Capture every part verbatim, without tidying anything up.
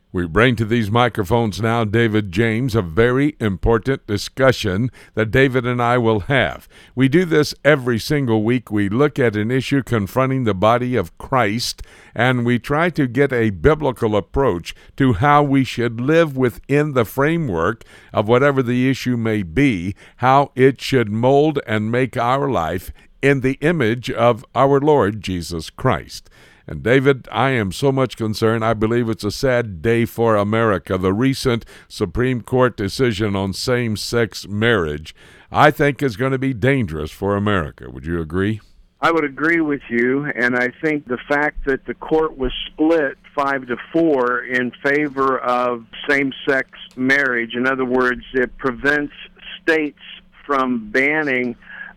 We bring to these microphones now David James, a very important discussion that David and I will have. We do this every single week. We look at an issue confronting the body of Christ, and we try to get a biblical approach to how we should live within the framework of whatever the issue may be, how it should mold and make our life in the image of our Lord Jesus Christ. And David, I am so much concerned. I believe it's a sad day for America. The recent Supreme Court decision on same-sex marriage, I think, is going to be dangerous for America. Would you agree? I would agree with you, and I think the fact that the court was split five to four in favor of same-sex marriage, in other words, it prevents states from banning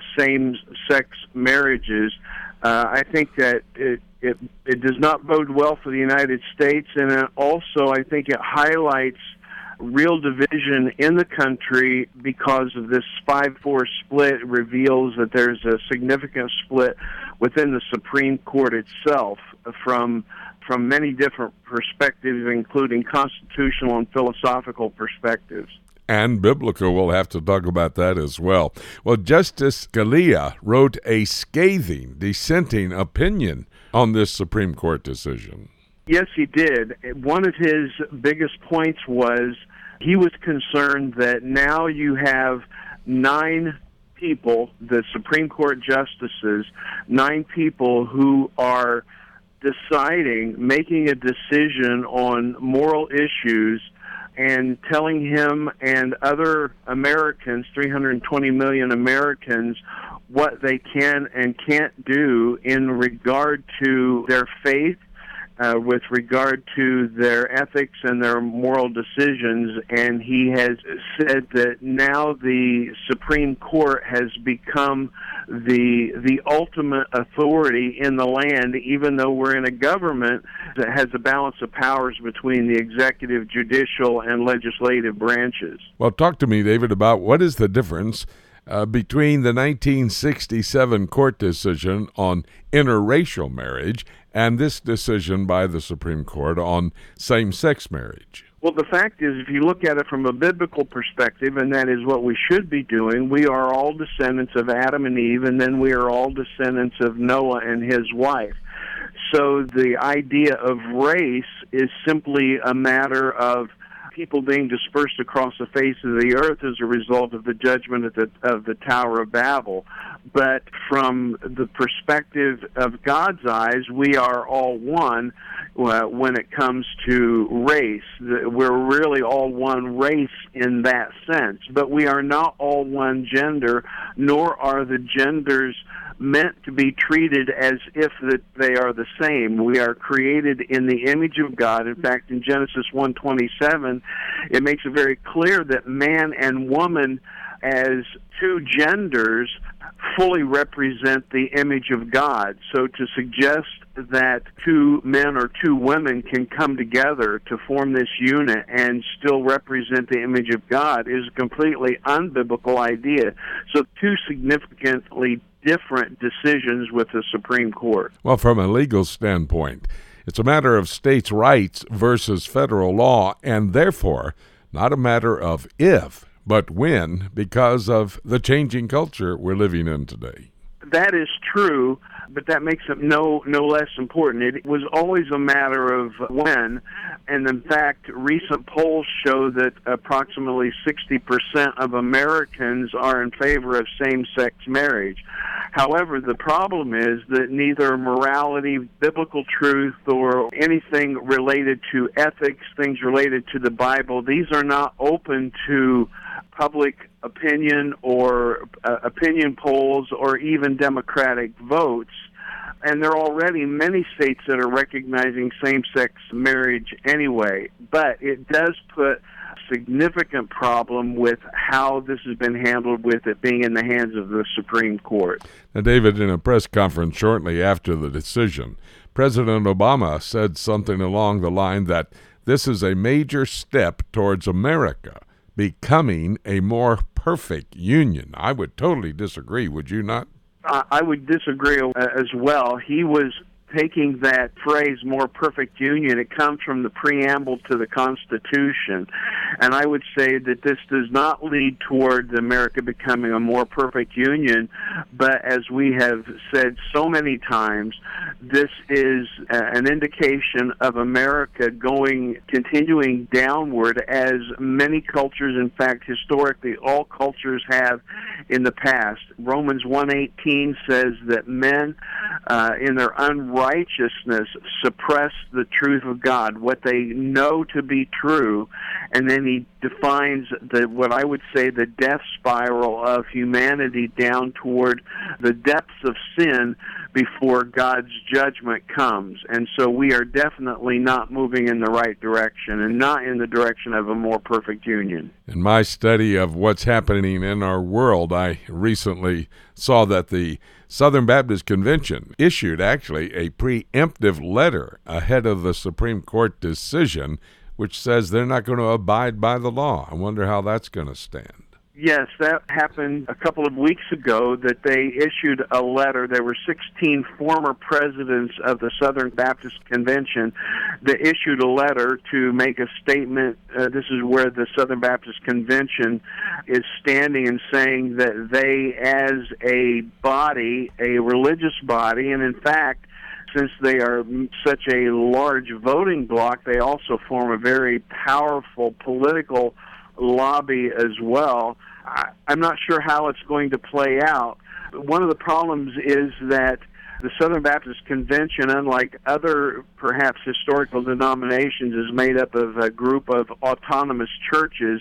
same-sex marriages. Uh, I think that it It, it does not bode well for the United States, and it also I think it highlights real division in the country because of this five four split. It reveals that there's a significant split within the Supreme Court itself from from many different perspectives, including constitutional and philosophical perspectives. And biblical, we'll have to talk about that as well. Well, Justice Scalia wrote a scathing, dissenting opinion on this Supreme Court decision. Yes, he did. One of his biggest points was he was concerned that now you have nine people, the Supreme Court justices, nine people who are deciding, making a decision on moral issues and telling him and other Americans, three hundred twenty million Americans, what they can and can't do in regard to their faith, uh, with regard to their ethics and their moral decisions. And he has said that now the Supreme Court has become the the ultimate authority in the land, even though we're in a government that has a balance of powers between the executive, judicial, and legislative branches. Well, talk to me, David, about what is the difference uh, between the nineteen sixty-seven court decision on interracial marriage and this decision by the Supreme Court on same-sex marriage. Well, the fact is, if you look at it from a biblical perspective, and that is what we should be doing, we are all descendants of Adam and Eve, and then we are all descendants of Noah and his wife. So the idea of race is simply a matter of people being dispersed across the face of the earth as a result of the judgment of the, of the Tower of Babel. But from the perspective of God's eyes, we are all one uh, when it comes to race. We're really all one race in that sense. But we are not all one gender, nor are the genders meant to be treated as if that they are the same. We are created in the image of God. In fact, in Genesis one twenty-seven, it makes it very clear that man and woman as two genders fully represent the image of God. So to suggest that two men or two women can come together to form this unit and still represent the image of God is a completely unbiblical idea. So two significantly different decisions with the Supreme Court. Well, from a legal standpoint, it's a matter of states' rights versus federal law, and therefore not a matter of if, but when, because of the changing culture we're living in today. That is true, but that makes it no no less important. It was always a matter of when, and in fact, recent polls show that approximately sixty percent of Americans are in favor of same-sex marriage. However, the problem is that neither morality, biblical truth, or anything related to ethics, things related to the Bible, these are not open to public opinion or uh, opinion polls or even Democratic votes. And there are already many states that are recognizing same-sex marriage anyway. But it does put a significant problem with how this has been handled, with it being in the hands of the Supreme Court. Now, David, in a press conference shortly after the decision, President Obama said something along the line that this is a major step towards America becoming a more perfect union. I would totally disagree, would you not? I would disagree as well. He was taking that phrase, more perfect union, it comes from the preamble to the Constitution. And I would say that this does not lead toward America becoming a more perfect union, but as we have said so many times, this is an indication of America going, continuing downward, as many cultures, in fact, historically, all cultures have in the past. Romans one eighteen says that men, uh, in their unrighteousness, suppress the truth of God, what they know to be true, and then he defines the what I would say the death spiral of humanity down toward the depths of sin before God's judgment comes. And so we are definitely not moving in the right direction, and not in the direction of a more perfect union. In my study of what's happening in our world, I recently saw that the Southern Baptist Convention issued actually a preemptive letter ahead of the Supreme Court decision, which says they're not going to abide by the law. I wonder how that's going to stand. Yes, that happened a couple of weeks ago, that they issued a letter. There were sixteen former presidents of the Southern Baptist Convention that issued a letter to make a statement. Uh, this is where the Southern Baptist Convention is standing and saying that they, as a body, a religious body, and in fact, since they are such a large voting bloc, they also form a very powerful political lobby as well. I, I'm not sure how it's going to play out. One of the problems is that the Southern Baptist Convention, unlike other perhaps historical denominations, is made up of a group of autonomous churches,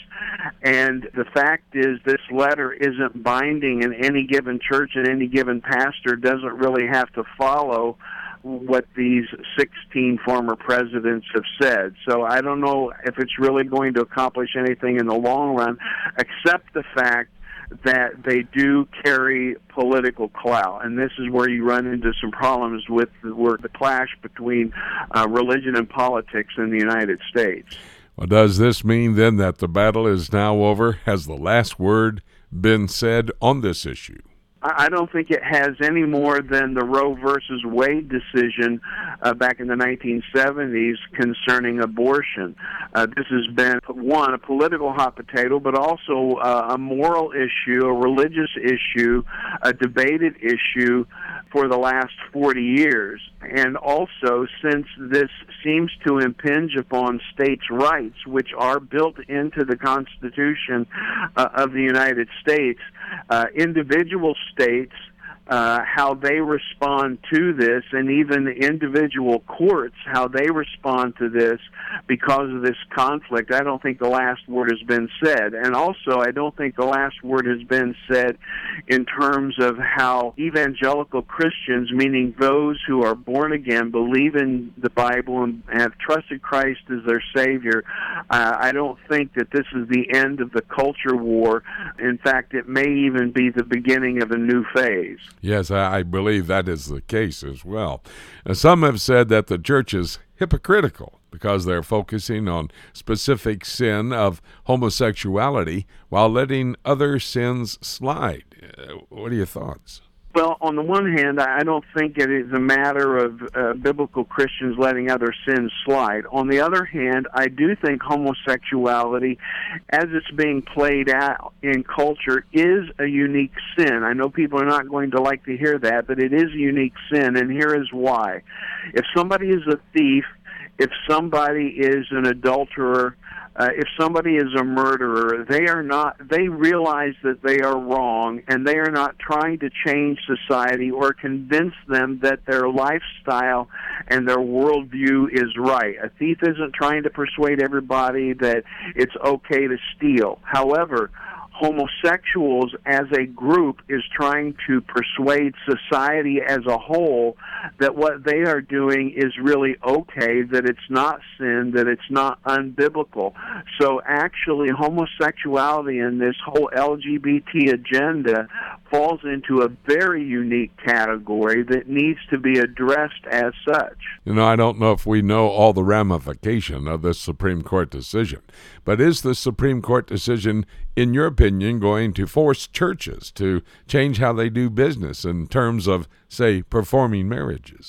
and the fact is this letter isn't binding, and any given church and any given pastor doesn't really have to follow what these sixteen former presidents have said. So I don't know if it's really going to accomplish anything in the long run, except the fact that they do carry political clout. And this is where you run into some problems with the, where the clash between uh, religion and politics in the United States. Well, does this mean then that the battle is now over? Has the last word been said on this issue? I don't think it has any more than the Roe versus Wade decision uh, back in the nineteen seventies concerning abortion. Uh, this has been, one, a political hot potato, but also uh, a moral issue, a religious issue, a debated issue for the last forty years. And also, since this seems to impinge upon states' rights, which are built into the Constitution uh, of the United States, uh, individual states, uh, how they respond to this, and even the individual courts, how they respond to this because of this conflict, I don't think the last word has been said. And also, I don't think the last word has been said in terms of how evangelical Christians, meaning those who are born again, believe in the Bible, and have trusted Christ as their Savior, uh, I don't think that this is the end of the culture war. In fact, it may even be the beginning of a new phase. Yes, I believe that is the case as well. Uh, some have said that the church is hypocritical because they're focusing on specific sin of homosexuality while letting other sins slide. Uh, what are your thoughts? Well, on the one hand, I don't think it is a matter of uh, biblical Christians letting other sins slide. On the other hand, I do think homosexuality, as it's being played out in culture, is a unique sin. I know people are not going to like to hear that, but it is a unique sin, and here is why. If somebody is a thief, if somebody is an adulterer, Uh, if somebody is a murderer, they are not, they realize that they are wrong, and they are not trying to change society or convince them that their lifestyle and their worldview is right. A thief isn't trying to persuade everybody that it's okay to steal. However, homosexuals as a group is trying to persuade society as a whole that what they are doing is really okay, that it's not sin, that it's not unbiblical. So actually, homosexuality and this whole L G B T agenda falls into a very unique category that needs to be addressed as such. You know, I don't know if we know all the ramification of this Supreme Court decision, but is the Supreme Court decision, in your opinion, going to force churches to change how they do business in terms of, say, performing marriages?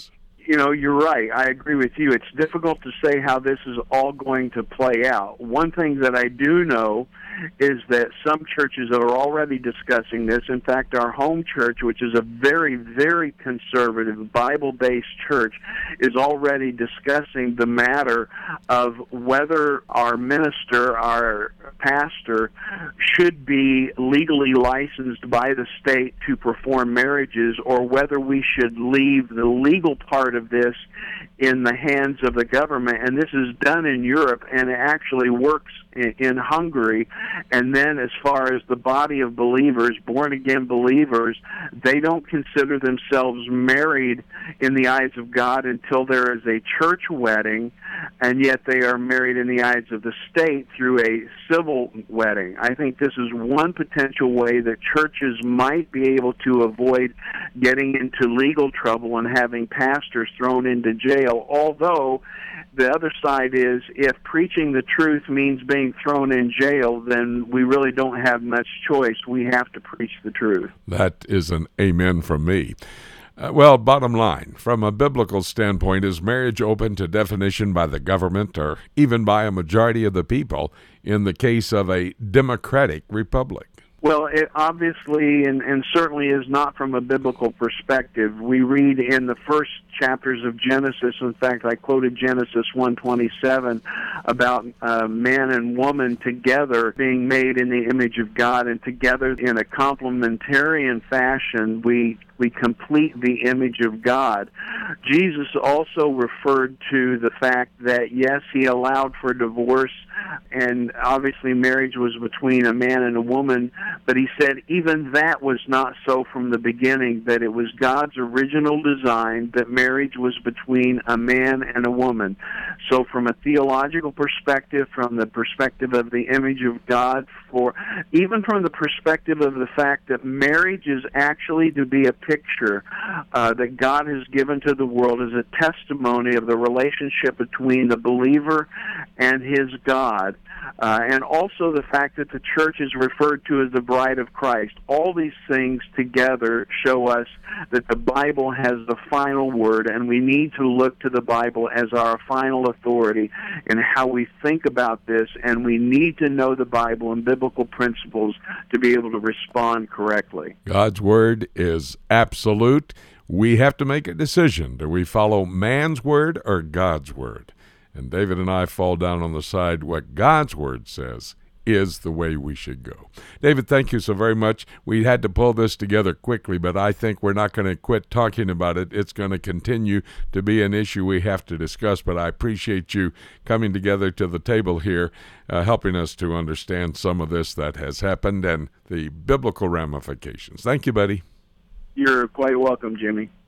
You know, you're right. I agree with you. It's difficult to say how this is all going to play out. One thing that I do know is that some churches are already discussing this. In fact, our home church, which is a very, very conservative, Bible-based church, is already discussing the matter of whether our minister, our pastor, should be legally licensed by the state to perform marriages, or whether we should leave the legal part of this in the hands of the government. And this is done in Europe, and it actually works in, in Hungary. And then as far as the body of believers, born-again believers, they don't consider themselves married in the eyes of God until there is a church wedding, and yet they are married in the eyes of the state through a civil wedding. I think this is one potential way that churches might be able to avoid getting into legal trouble and having pastors thrown into jail, although the other side is, if preaching the truth means being thrown in jail, then we really don't have much choice. We have to preach the truth. That is an amen from me. Uh, well, bottom line, from a biblical standpoint, is marriage open to definition by the government or even by a majority of the people in the case of a democratic republic? Well, it obviously and, and certainly is not from a biblical perspective. We read in the first chapters of Genesis, in fact, I quoted Genesis one twenty-seven, about uh, man and woman together being made in the image of God, and together in a complementarian fashion we we complete the image of God. Jesus also referred to the fact that, yes, he allowed for divorce, and obviously marriage was between a man and a woman, but he said even that was not so from the beginning, that it was God's original design that marriage was between a man and a woman. So from a theological perspective, from the perspective of the image of God, for even from the perspective of the fact that marriage is actually to be a picture uh, that God has given to the world as a testimony of the relationship between the believer and his God. Uh, and also the fact that the church is referred to as the bride of Christ. All these things together show us that the Bible has the final word, and we need to look to the Bible as our final authority in how we think about this, and we need to know the Bible and biblical principles to be able to respond correctly. God's word is absolute. We have to make a decision. Do we follow man's word or God's word? And David and I fall down on the side what God's word says is the way we should go. David, thank you so very much. We had to pull this together quickly, but I think we're not going to quit talking about it. It's going to continue to be an issue we have to discuss, but I appreciate you coming together to the table here, uh, helping us to understand some of this that has happened and the biblical ramifications. Thank you, buddy. You're quite welcome, Jimmy.